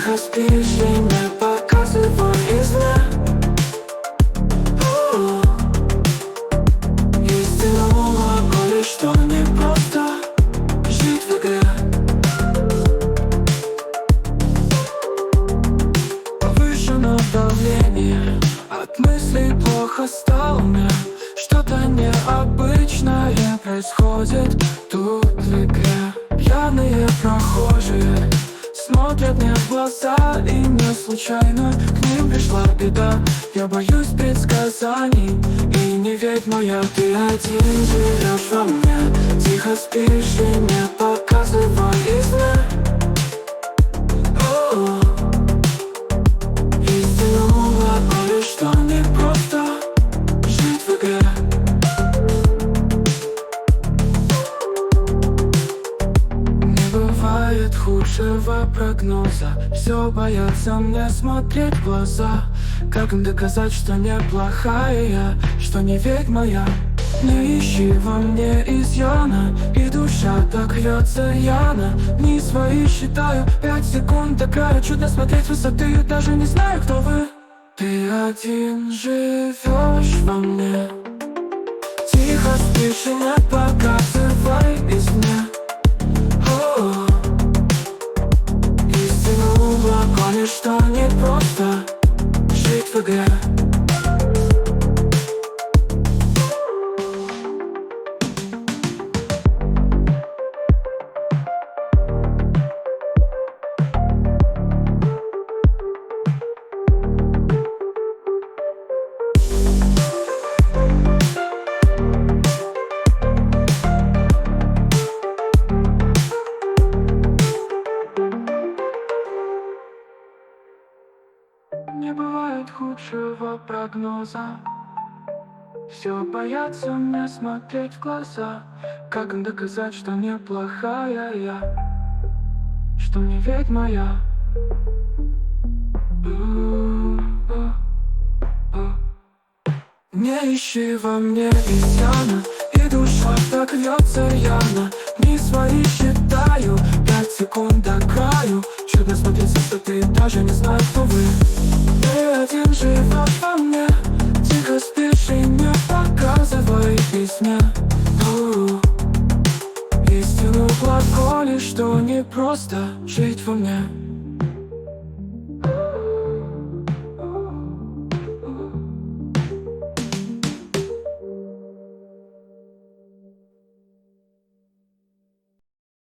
Тихо спишь и не показывай из сна. Истину говоришь, что не просто жить в игре. Повышено давление, от мыслей плохо стало мне. Что-то необычное происходит тут в игре. Пьяные прохожие смотрят мне в глаза, и не случайно к ним пришла беда. Я боюсь предсказаний, и не верь моя, ты один живешь во мне. Тихо спишь и не показывай из сна. Истину говоришь, что не просто жить в игре. Бывает худшего прогноза. Все боятся мне смотреть в глаза. Как им доказать, что неплохая я, что не ведьма я? Не ищи во мне изъяна, и душа так рвется рьяно. Дни свои считаю, 5 секунд до края. Чудно смотреть с высоты, я даже не знаю, кто вы. Ты один живешь во мне. Тихо спишь и не показывай из сна. Гонишь, что не просто жить в игре. Не бывает худшего прогноза. Все боятся мне смотреть в глаза. Как им доказать, что неплохая я, что не ведьма я? Не ищи во мне изъяна, и душа так рвется рьяно. Дни свои считаю, 5 секунд до краю. Чудно смотреть с высоты, даже не знаю, кто вы. Ты один живешь во мне. Тихо спишь и не показывай письме. Истину глаголишь, что не просто жить во мне.